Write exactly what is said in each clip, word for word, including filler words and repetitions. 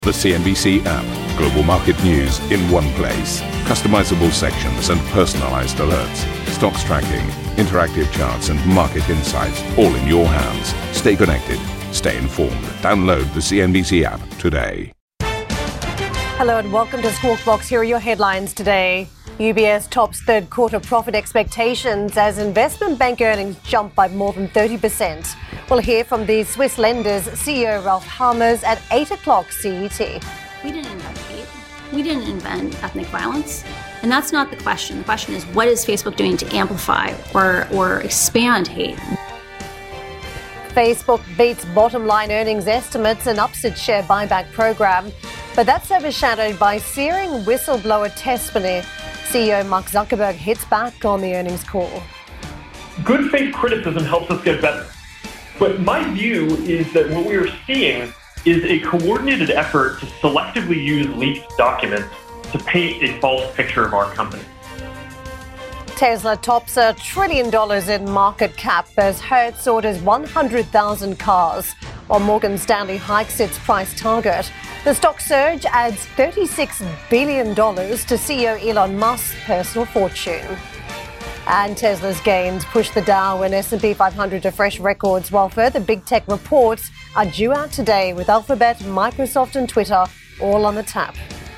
The C N B C app. Global market news in one place. Customizable sections and personalized alerts. Stocks tracking, interactive charts and market insights all in your hands. Stay connected. Stay informed. Download the C N B C app today. Hello and welcome to Squawk Box. Here are your headlines today. U B S tops third quarter profit expectations as investment bank earnings jump by more than thirty percent. We'll hear from the Swiss Lenders C E O Ralph Hamers at eight o'clock C E T. We didn't invent hate. We didn't invent ethnic violence. And that's not the question. The question is, what is Facebook doing to amplify or, or expand hate? Facebook beats bottom line earnings estimates and ups its share buyback program. But that's overshadowed by searing whistleblower testimony. C E O Mark Zuckerberg hits back on the earnings call. Good faith criticism helps us get better. But my view is that what we are seeing is a coordinated effort to selectively use leaked documents to paint a false picture of our company. Tesla tops a trillion dollars in market cap as Hertz orders one hundred thousand cars, while Morgan Stanley hikes its price target. The stock surge adds thirty-six billion dollars to C E O Elon Musk's personal fortune. And Tesla's gains push the Dow and S and P five hundred to fresh records, while further big tech reports are due out today with Alphabet, Microsoft and Twitter all on the tap.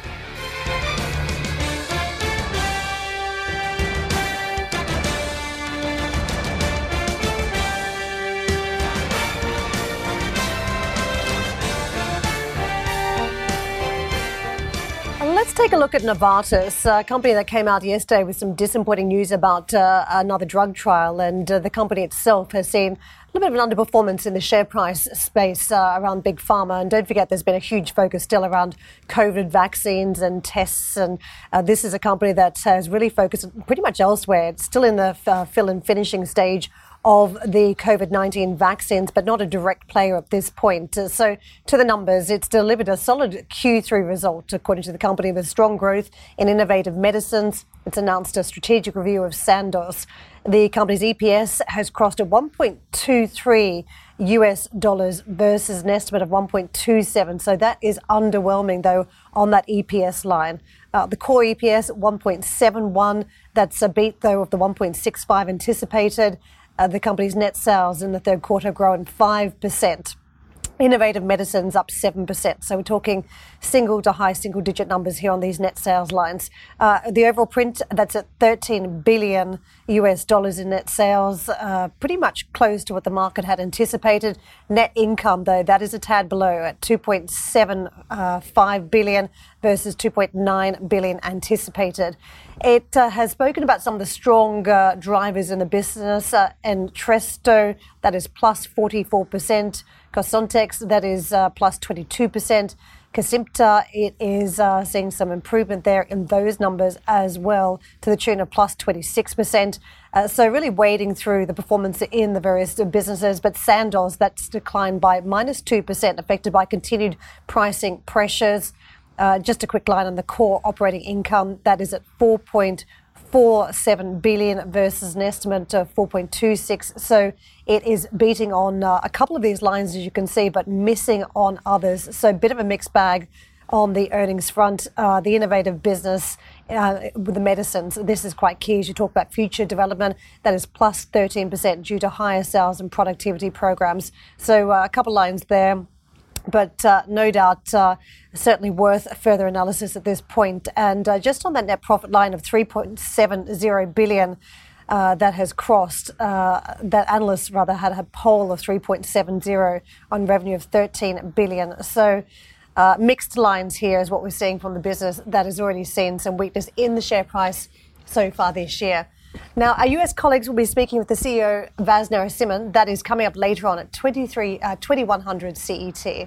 Let's take a look at Novartis, a company that came out yesterday with some disappointing news about uh, another drug trial, and uh, the company itself has seen a little bit of an underperformance in the share price space uh, around big pharma. And don't forget, there's been a huge focus still around COVID vaccines and tests, and uh, this is a company that has really focused pretty much elsewhere. It's still in the uh, fill and finishing stage of the COVID nineteen vaccines, but not a direct player at this point. Uh, so to the numbers, it's delivered a solid Q three result, according to the company, with strong growth in innovative medicines. It's announced a strategic review of Sandoz. The company's E P S has crossed at one point two three U S dollars versus an estimate of one point two seven. So that is underwhelming, though, on that E P S line. Uh, the core E P S, one point seven one. That's a beat, though, of the one point six five anticipated. Uh, the company's net sales in the third quarter grown five percent. Innovative medicines up seven percent. So we're talking single to high single digit numbers here on these net sales lines. Uh, the overall print, that's at thirteen billion U S dollars in net sales, uh, pretty much close to what the market had anticipated. Net income, though, that is a tad below at two point seven five billion versus two point nine billion anticipated. It uh, has spoken about some of the strong uh, drivers in the business. Uh, Entresto, that is plus forty-four percent. Cosontex, that is uh, plus twenty-two percent. Kesimpta, it is uh, seeing some improvement there in those numbers as well, to the tune of plus twenty-six percent. Uh, so really wading through the performance in the various businesses. But Sandoz, that's declined by minus two percent, affected by continued pricing pressures. Uh, just a quick line on the core operating income, that is at four point four seven billion versus an estimate of four point two six. So it is beating on uh, a couple of these lines, as you can see, but missing on others. So a bit of a mixed bag on the earnings front. Uh, the innovative business uh, with the medicines, this is quite key as you talk about future development. That is plus thirteen percent due to higher sales and productivity programs. So uh, a couple of lines there. But uh, no doubt, uh, certainly worth further analysis at this point. And uh, just on that net profit line of three point seven zero billion uh, that has crossed, uh, that analysts rather had a poll of three point seven zero on revenue of thirteen billion. So uh, mixed lines here is what we're seeing from the business that has already seen some weakness in the share price so far this year. Now, our U S colleagues will be speaking with the C E O, Vas Narasimhan. That is coming up later on at twenty-three, uh, twenty-one hundred C E T.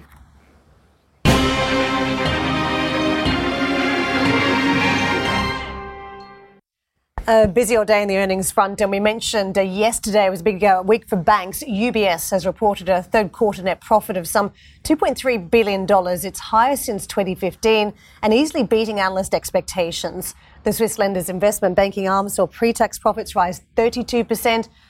A busy all day in the earnings front, and we mentioned uh, yesterday was a big uh, week for banks. U B S has reported a third quarter net profit of some two point three billion dollars, its highest since twenty fifteen, and easily beating analyst expectations. The Swiss Lenders investment banking arm saw pre-tax profits rise thirty-two percent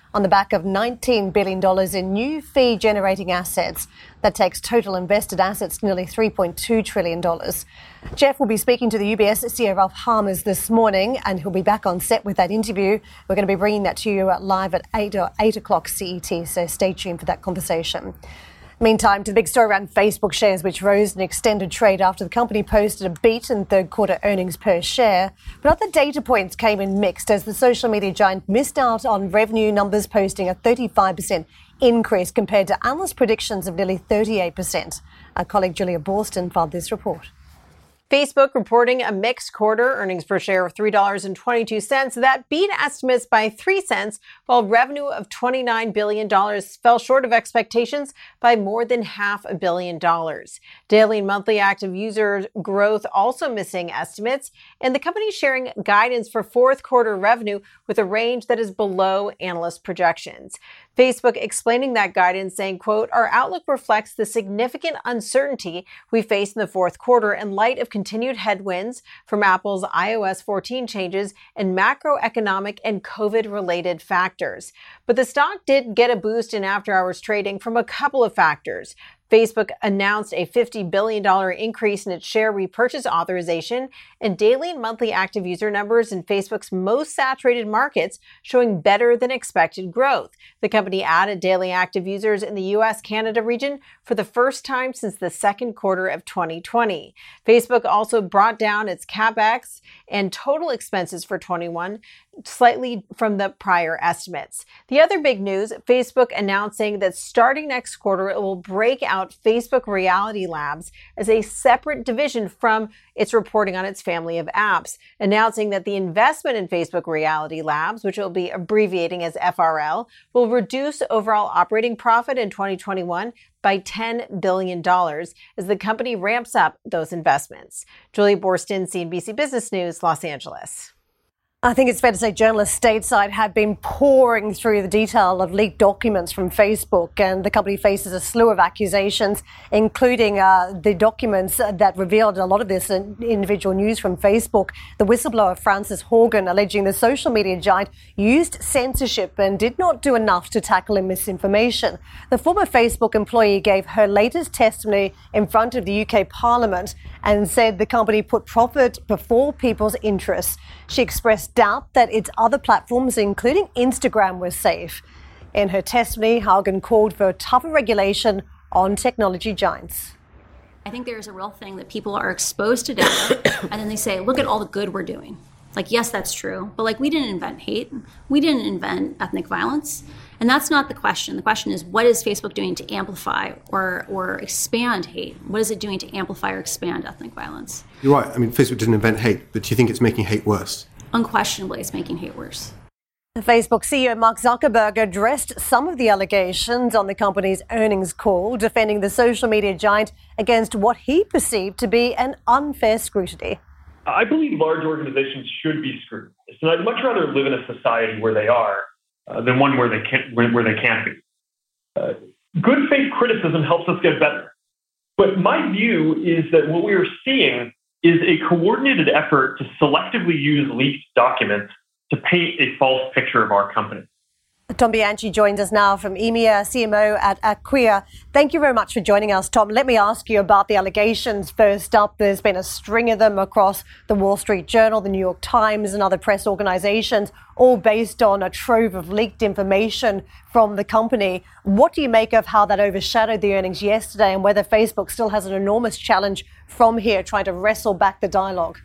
on the back of nineteen billion dollars in new fee-generating assets. That takes total invested assets to nearly three point two trillion dollars. Jeff will be speaking to the U B S C E O Ralph Hamers this morning, and he'll be back on set with that interview. We're going to be bringing that to you live at eight or eight o'clock C E T, so stay tuned for that conversation. Meantime, to the big story around Facebook shares, which rose in extended trade after the company posted a beat in third quarter earnings per share. But other data points came in mixed as the social media giant missed out on revenue numbers, posting a thirty-five percent increase compared to analyst predictions of nearly thirty-eight percent. Our colleague Julia Boorstin filed this report. Facebook reporting a mixed quarter, earnings per share of three dollars and twenty-two cents. That beat estimates by three cents, while revenue of twenty-nine billion dollars fell short of expectations by more than half a billion dollars. Daily and monthly active user growth also missing estimates, and the company sharing guidance for fourth quarter revenue with a range that is below analyst projections. Facebook explaining that guidance, saying, quote, "Our outlook reflects the significant uncertainty we face in the fourth quarter in light of continued headwinds from Apple's i O S fourteen changes and macroeconomic and COVID-related factors." But the stock did get a boost in after-hours trading from a couple of factors. Facebook announced a fifty billion dollars increase in its share repurchase authorization, and daily and monthly active user numbers in Facebook's most saturated markets showing better than expected growth. The company added daily active users in the U S Canada region for the first time since the second quarter of twenty twenty. Facebook also brought down its CapEx and total expenses for twenty-one slightly from the prior estimates. The other big news, Facebook announcing that starting next quarter, it will break out Facebook Reality Labs as a separate division from its reporting on its family of apps, announcing that the investment in Facebook Reality Labs, which it will be abbreviating as F R L, will reduce overall operating profit in twenty twenty-one by ten billion dollars as the company ramps up those investments. Julia Boorstin, C N B C Business News, Los Angeles. I think it's fair to say journalists stateside have been pouring through the detail of leaked documents from Facebook, and the company faces a slew of accusations, including uh, the documents that revealed a lot of this individual news from Facebook. The whistleblower Frances Haugen alleging the social media giant used censorship and did not do enough to tackle misinformation. The former Facebook employee gave her latest testimony in front of the U K Parliament and said the company put profit before people's interests. She expressed doubt that its other platforms, including Instagram, were safe. In her testimony, Haugen called for tougher regulation on technology giants. I think there's a real thing that people are exposed to data and then they say, look at all the good we're doing. Like, yes, that's true, but like we didn't invent hate. We didn't invent ethnic violence. And that's not the question. The question is, what is Facebook doing to amplify or or expand hate? What is it doing to amplify or expand ethnic violence? You're right. I mean, Facebook didn't invent hate, but do you think it's making hate worse? Unquestionably, it's making hate worse. The Facebook C E O Mark Zuckerberg addressed some of the allegations on the company's earnings call, defending the social media giant against what he perceived to be an unfair scrutiny. I believe large organizations should be scrutinized, and I'd much rather live in a society where they are uh, than one where they can't, where, where they can't be. Uh, good faith criticism helps us get better. But my view is that what we are seeing is a coordinated effort to selectively use leaked documents to paint a false picture of our company. Tom Bianchi joins us now from E M E A, C M O at Acquia. Thank you very much for joining us, Tom. Let me ask you about the allegations first up. There's been a string of them across the Wall Street Journal, the New York Times, and other press organizations, all based on a trove of leaked information from the company. What do you make of how that overshadowed the earnings yesterday, and whether Facebook still has an enormous challenge from here trying to wrestle back the dialogue?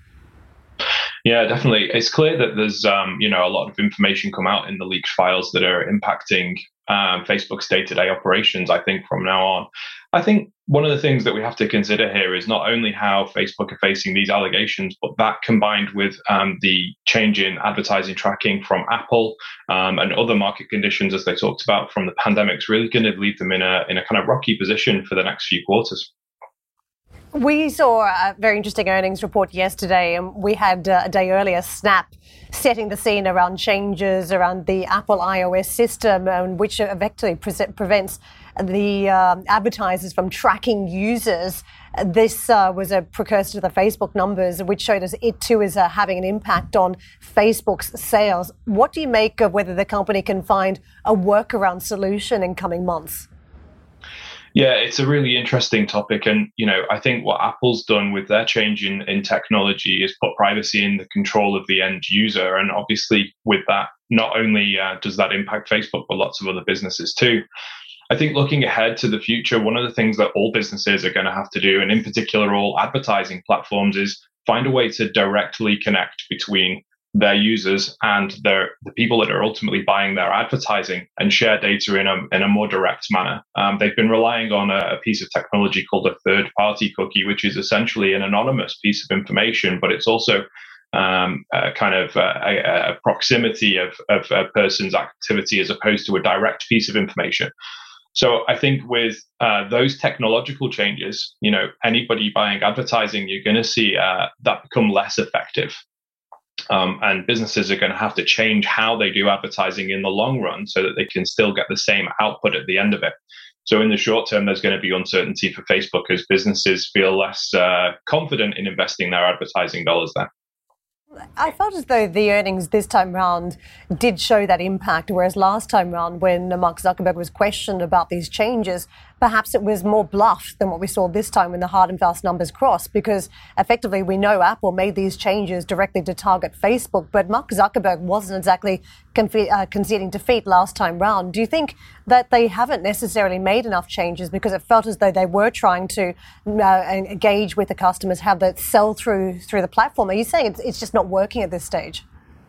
Yeah, definitely. It's clear that there's, um, you know, a lot of information come out in the leaked files that are impacting um, Facebook's day-to-day operations, I think, from now on. I think one of the things that we have to consider here is not only how Facebook are facing these allegations, but that combined with um, the change in advertising tracking from Apple um, and other market conditions, as they talked about from the pandemic, is really going to leave them in a in a kind of rocky position for the next few quarters. We saw a very interesting earnings report yesterday, and we had uh, a day earlier Snap setting the scene around changes around the Apple iOS system, um, which effectively pre- prevents the um, advertisers from tracking users. This uh, was a precursor to the Facebook numbers, which showed us it too is uh, having an impact on Facebook's sales. What do you make of whether the company can find a workaround solution in coming months? Yeah, it's a really interesting topic. And, you know, I think what Apple's done with their change in, in technology is put privacy in the control of the end user. And obviously with that, not only uh, does that impact Facebook, but lots of other businesses too. I think looking ahead to the future, one of the things that all businesses are going to have to do, and in particular all advertising platforms, is find a way to directly connect between their users and their the people that are ultimately buying their advertising and share data in a in a more direct manner. Um, they've been relying on a, a piece of technology called a third-party cookie, which is essentially an anonymous piece of information, but it's also um, a kind of a, a proximity of, of a person's activity as opposed to a direct piece of information. So I think with uh, those technological changes, you know, anybody buying advertising, you're going to see uh, that become less effective. Um, and businesses are going to have to change how they do advertising in the long run so that they can still get the same output at the end of it. So in the short term, there's going to be uncertainty for Facebook as businesses feel less uh, confident in investing their advertising dollars there. I felt as though the earnings this time round did show that impact, whereas last time round when Mark Zuckerberg was questioned about these changes, perhaps it was more bluff than what we saw this time when the hard and fast numbers crossed, because effectively we know Apple made these changes directly to target Facebook, but Mark Zuckerberg wasn't exactly confe- uh, conceding defeat last time round. Do you think that they haven't necessarily made enough changes because it felt as though they were trying to uh, engage with the customers, have that sell through through the platform? Are you saying it's, it's just not working at this stage?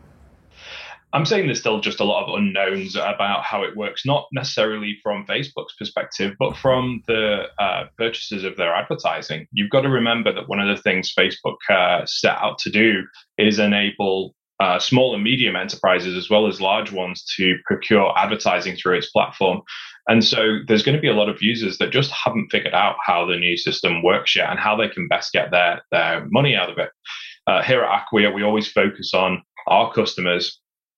I'm saying there's still just a lot of unknowns about how it works, not necessarily from Facebook's perspective, but from the uh, purchasers of their advertising. You've got to remember that one of the things Facebook uh, set out to do is enable uh, small and medium enterprises as well as large ones to procure advertising through its platform. And so there's going to be a lot of users that just haven't figured out how the new system works yet and how they can best get their, their money out of it. Uh, here at Acquia, we always focus on our customers.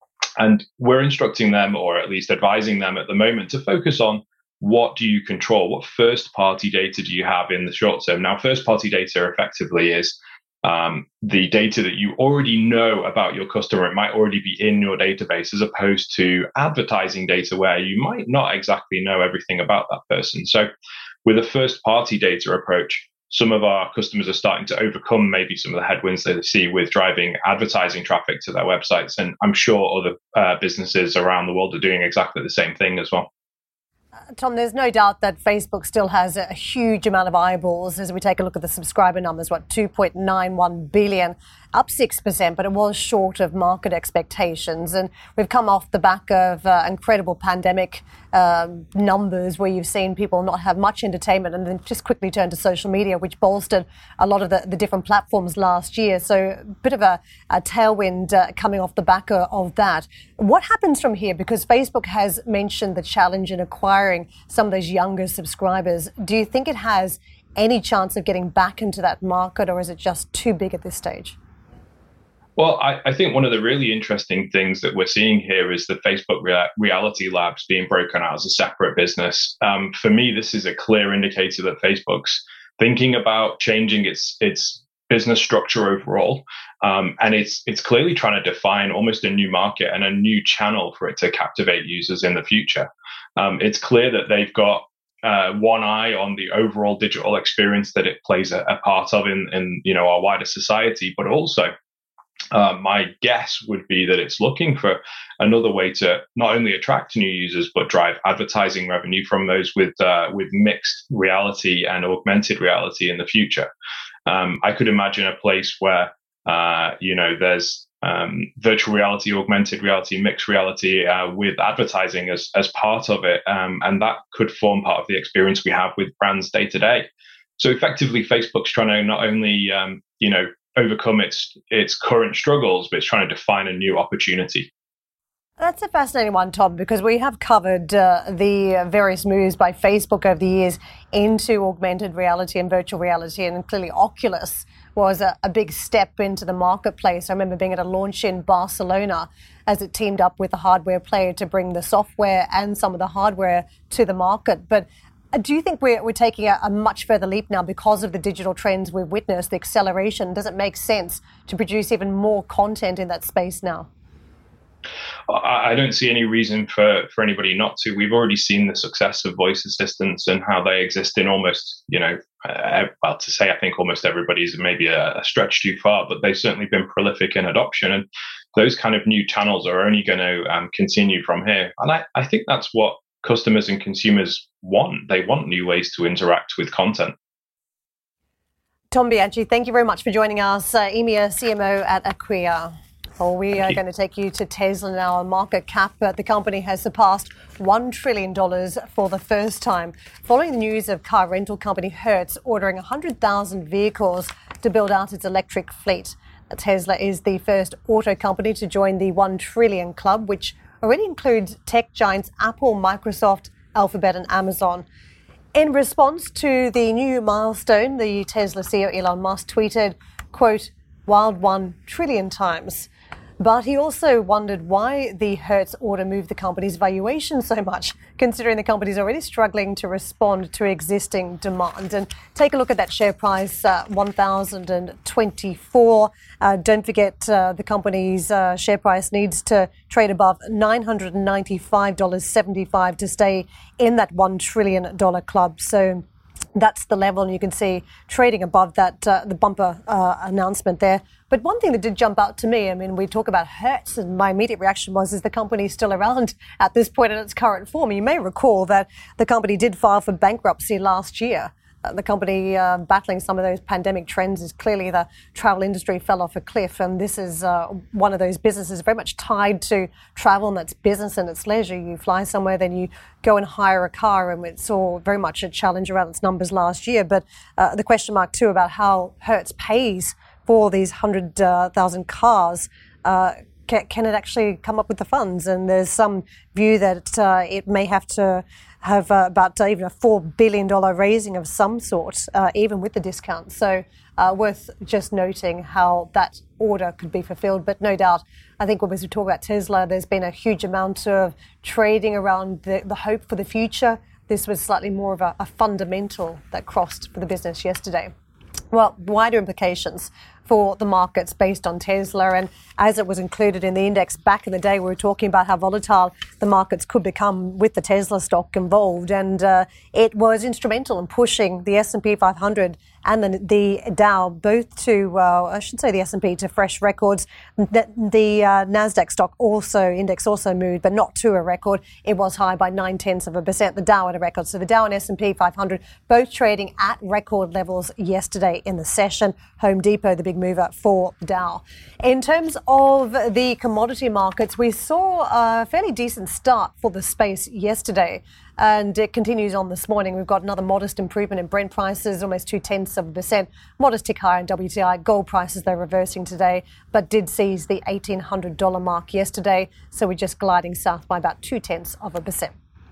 And we're instructing them, or at least advising them at the moment, to focus on what do you control? What first-party data do you have in the short term? Now, first-party data effectively is um, the data that you already know about your customer. It might already be in your database, as opposed to advertising data where you might not exactly know everything about that person. So with a first-party data approach, some of our customers are starting to overcome maybe some of the headwinds they see with driving advertising traffic to their websites. And I'm sure other uh, businesses around the world are doing exactly the same thing as well. Uh, Tom, there's no doubt that Facebook still has a huge amount of eyeballs. As we take a look at the subscriber numbers, what, two point nine one billion, up six percent, but it was short of market expectations. And we've come off the back of uh, incredible pandemic um, numbers where you've seen people not have much entertainment and then just quickly turn to social media, which bolstered a lot of the, the different platforms last year. So a bit of a, a tailwind uh, coming off the back of, of that. What happens from here? Because Facebook has mentioned the challenge in acquiring some of those younger subscribers. Do you think it has any chance of getting back into that market, or is it just too big at this stage? Well, I, I think one of the really interesting things that we're seeing here is the Facebook Rea- Reality Labs being broken out as a separate business. Um, for me, this is a clear indicator that Facebook's thinking about changing its its business structure overall, um, and it's it's clearly trying to define almost a new market and a new channel for it to captivate users in the future. Um, it's clear that they've got uh, one eye on the overall digital experience that it plays a, a part of in, in you know our wider society, but also Uh, my guess would be that it's looking for another way to not only attract new users, but drive advertising revenue from those with uh, with mixed reality and augmented reality in the future. Um, I could imagine a place where, uh, you know, there's um, virtual reality, augmented reality, mixed reality uh, with advertising as, as part of it. Um, and that could form part of the experience we have with brands day to day. So effectively, Facebook's trying to not only, um, you know, overcome its its current struggles, but it's trying to define a new opportunity. That's a fascinating one, Tom, because we have covered uh, the various moves by Facebook over the years into augmented reality and virtual reality, and clearly Oculus was a, a big step into the marketplace. I remember being at a launch in Barcelona as it teamed up with a hardware player to bring the software and some of the hardware to the market. But do you think we're, we're taking a, a much further leap now because of the digital trends we've witnessed, the acceleration? Does it make sense to produce even more content in that space now? I don't see any reason for, for anybody not to. We've already seen the success of voice assistants and how they exist in almost, you know, uh, well, to say I think almost everybody's maybe a, a stretch too far, but they've certainly been prolific in adoption. And those kind of new channels are only going to um, continue from here. And I, I think that's what customers and consumers want. They want new ways to interact with content. Tom Bianchi, thank you very much for joining us, uh, E M E A C M O at Acquia. Well, we are going to take you to Tesla now. Market cap at the company has surpassed one trillion dollars for the first time, following the news of car rental company Hertz ordering one hundred thousand vehicles to build out its electric fleet. Tesla is the first auto company to join the one trillion club, which already includes tech giants Apple, Microsoft, Alphabet and Amazon. In response to the new milestone, the Tesla C E O Elon Musk tweeted, quote, "Wild one trillion times." But he also wondered why the Hertz order moved the company's valuation so much, considering the company is already struggling to respond to existing demand. And take a look at that share price, uh, one thousand twenty-four. Uh, don't forget uh, the company's uh, share price needs to trade above nine hundred ninety-five dollars and seventy-five cents to stay in that one trillion dollars club. So that's the level, and you can see trading above that, uh, the bumper uh, announcement there. But one thing that did jump out to me, I mean, we talk about Hertz, and my immediate reaction was, is the company still around at this point in its current form? You may recall that the company did file for bankruptcy last year. Uh, the company uh, battling some of those pandemic trends is clearly the travel industry fell off a cliff, and this is uh, one of those businesses very much tied to travel, and that's business and it's leisure. You fly somewhere, then you go and hire a car, and it saw very much a challenge around its numbers last year. But uh, the question mark too about how Hertz pays for these one hundred thousand cars, uh, can, can it actually come up with the funds? And there's some view that uh, it may have to have uh, about uh, even a four billion dollars raising of some sort, uh, even with the discount. So uh, worth just noting how that order could be fulfilled. But no doubt, I think as we talk about Tesla, there's been a huge amount of trading around the, the hope for the future. This was slightly more of a, a fundamental that crossed for the business yesterday. Well, wider implications for the markets based on Tesla. And as it was included in the index back in the day, we were talking about how volatile the markets could become with the Tesla stock involved. And uh, it was instrumental in pushing the S and P five hundred and the, the Dow both to, uh, I should say the S and P to fresh records. The, the uh, NASDAQ stock also, index also moved, but not to a record. It was high by nine tenths of a percent, the Dow at a record. So the Dow and S and P five hundred both trading at record levels yesterday in the session. Home Depot, the big mover for Dow. In terms of the commodity markets, we saw a fairly decent start for the space yesterday, and it continues on this morning. We've got another modest improvement in Brent prices, almost two tenths of a percent. Modest tick higher in W T I. Gold prices, they're reversing today, but did seize the eighteen hundred dollars mark yesterday. So we're just gliding south by about two tenths of a percent.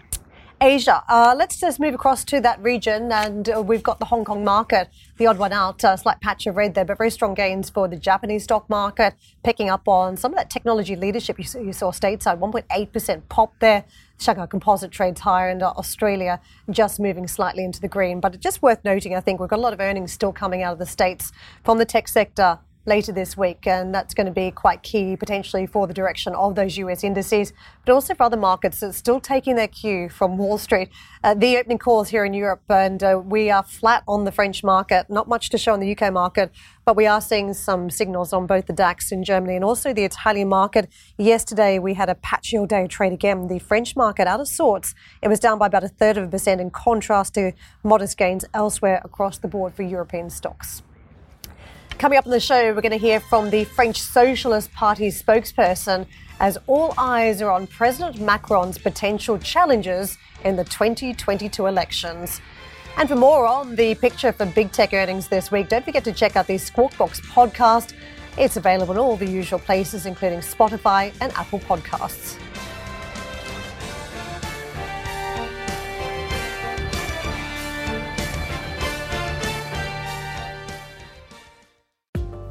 Asia. Uh, let's just move across to that region, and uh, we've got the Hong Kong market, the odd one out, a uh, slight patch of red there, but very strong gains for the Japanese stock market, picking up on some of that technology leadership you saw, you saw stateside, one point eight percent pop there. Shanghai Composite trades higher, and uh, Australia just moving slightly into the green. But it's just worth noting, I think, we've got a lot of earnings still coming out of the States from the tech sector later this week, and that's going to be quite key potentially for the direction of those U S indices, but also for other markets that's still taking their cue from Wall Street. Uh, the opening calls here in Europe, and uh, we are flat on the French market, not much to show on the U K market, but we are seeing some signals on both the DAX in Germany and also the Italian market. Yesterday we had a patchy all day trade again. The French market out of sorts. It was down by about a third of a percent in contrast to modest gains elsewhere across the board for European stocks. Coming up on the show, we're going to hear from the French Socialist Party spokesperson as all eyes are on President Macron's potential challenges in the twenty twenty-two elections. And for more on the picture for big tech earnings this week, don't forget to check out the Squawk Box podcast. It's available in all the usual places, including Spotify and Apple Podcasts.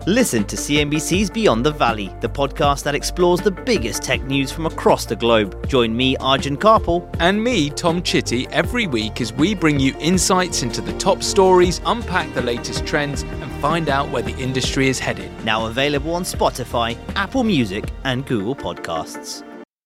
Listen to C N B C's Beyond the Valley, the podcast that explores the biggest tech news from across the globe. Join me, Arjun Karpal. And me, Tom Chitty, every week as we bring you insights into the top stories, unpack the latest trends, and find out where the industry is headed. Now available on Spotify, Apple Music, and Google Podcasts.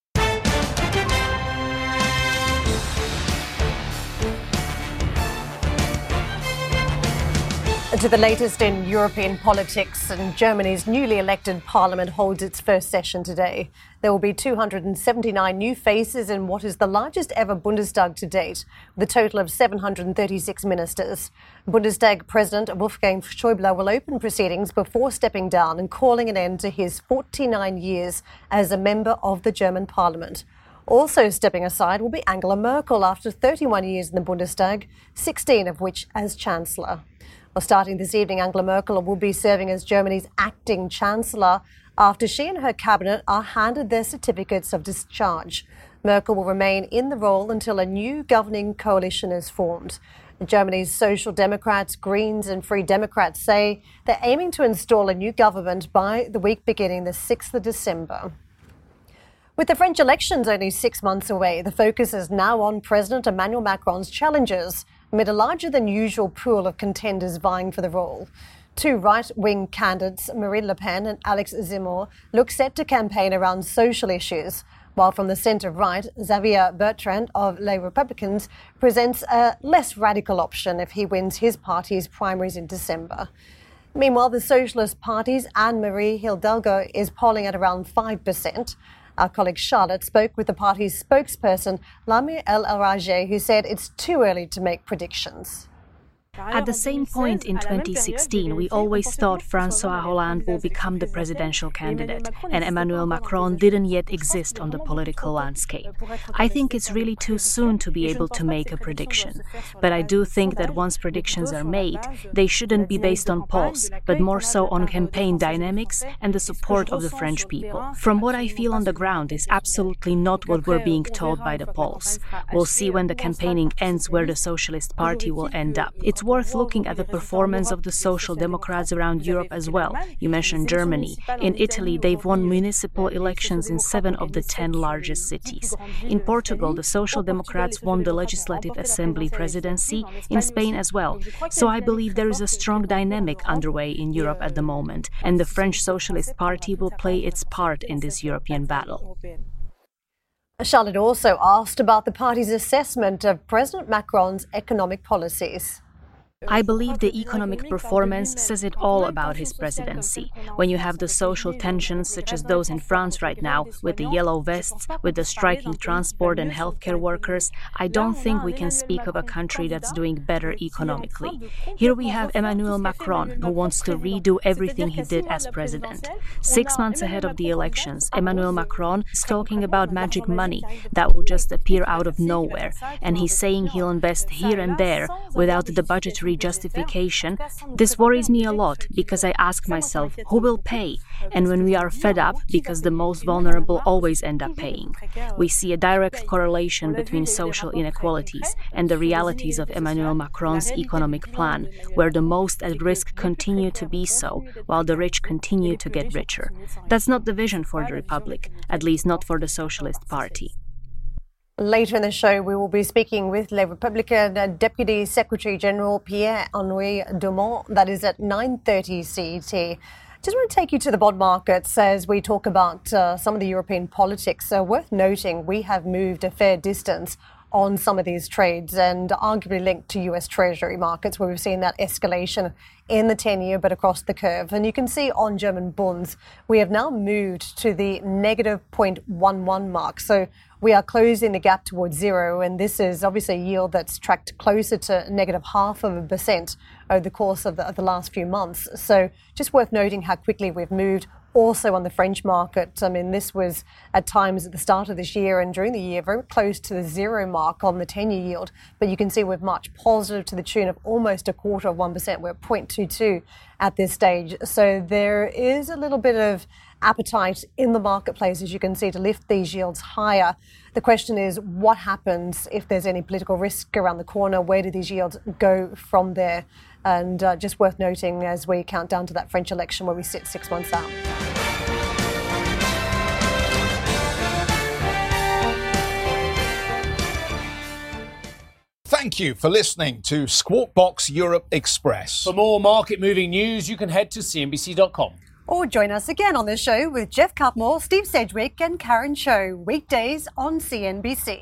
To the latest in European politics, and Germany's newly elected parliament holds its first session today. There will be two hundred seventy-nine new faces in what is the largest ever Bundestag to date, with a total of seven hundred thirty-six ministers. Bundestag President Wolfgang Schäuble will open proceedings before stepping down and calling an end to his forty-nine years as a member of the German parliament. Also stepping aside will be Angela Merkel after thirty-one years in the Bundestag, sixteen of which as Chancellor. Well, starting this evening, Angela Merkel will be serving as Germany's acting Chancellor after she and her cabinet are handed their certificates of discharge. Merkel will remain in the role until a new governing coalition is formed. Germany's Social Democrats, Greens and Free Democrats say they're aiming to install a new government by the week beginning the sixth of December. With the French elections only six months away, the focus is now on President Emmanuel Macron's challengers, amid a larger than usual pool of contenders vying for the role. Two right-wing candidates, Marine Le Pen and Alex Zemmour, look set to campaign around social issues, while from the centre-right, Xavier Bertrand of Les Republicans presents a less radical option if he wins his party's primaries in December. Meanwhile, the Socialist Party's Anne-Marie Hidalgo is polling at around five percent. Our colleague Charlotte spoke with the party's spokesperson, Lamir El Arajeh, who said it's too early to make predictions. At the same point in twenty sixteen, we always thought François Hollande will become the presidential candidate, and Emmanuel Macron didn't yet exist on the political landscape. I think it's really too soon to be able to make a prediction. But I do think that once predictions are made, they shouldn't be based on polls, but more so on campaign dynamics and the support of the French people. From what I feel on the ground is absolutely not what we're being told by the polls. We'll see when the campaigning ends where the Socialist Party will end up. It's worth looking at the performance of the Social Democrats around Europe as well. You mentioned Germany. In Italy, they've won municipal elections in seven of the ten largest cities. In Portugal, the Social Democrats won the Legislative Assembly presidency, in Spain as well. So I believe there is a strong dynamic underway in Europe at the moment, and the French Socialist Party will play its part in this European battle. Charlotte also asked about the party's assessment of President Macron's economic policies. I believe the economic performance says it all about his presidency. When you have the social tensions such as those in France right now, with the yellow vests, with the striking transport and healthcare workers, I don't think we can speak of a country that's doing better economically. Here we have Emmanuel Macron, who wants to redo everything he did as president. Six months ahead of the elections, Emmanuel Macron is talking about magic money that will just appear out of nowhere, and he's saying he'll invest here and there without the budgetary justification. This worries me a lot because I ask myself, who will pay? And when we are fed up, because the most vulnerable always end up paying. We see a direct correlation between social inequalities and the realities of Emmanuel Macron's economic plan, where the most at risk continue to be so, while the rich continue to get richer. That's not the vision for the Republic, at least not for the Socialist Party. Later in the show, we will be speaking with Les Républicains Deputy Secretary General Pierre-Henri Dumont. That is at nine thirty C E T. Just want to take you to the bond markets as we talk about uh, some of the European politics. So worth noting, we have moved a fair distance on some of these trades and arguably linked to U S Treasury markets, where we've seen that escalation in the ten-year but across the curve. And you can see on German bonds, we have now moved to the negative zero point one one mark. So we are closing the gap towards zero, and this is obviously a yield that's tracked closer to negative half of a percent over the course of the, of the last few months. So just worth noting how quickly we've moved. Also on the French market, I mean, this was at times at the start of this year and during the year very close to the zero mark on the ten-year yield. But you can see we've marched positive to the tune of almost a quarter of one percent. We're at zero point two two at this stage. So there is a little bit of appetite in the marketplace, as you can see, to lift these yields higher. The question is, what happens if there's any political risk around the corner? Where do these yields go from there? And uh, just worth noting as we count down to that French election where we sit six months out. Thank you for listening to Squawk Box Europe Express. For more market-moving news, you can head to C N B C dot com. Or join us again on the show with Jeff Cutmore, Steve Sedgwick and Karen Cho, weekdays on C N B C.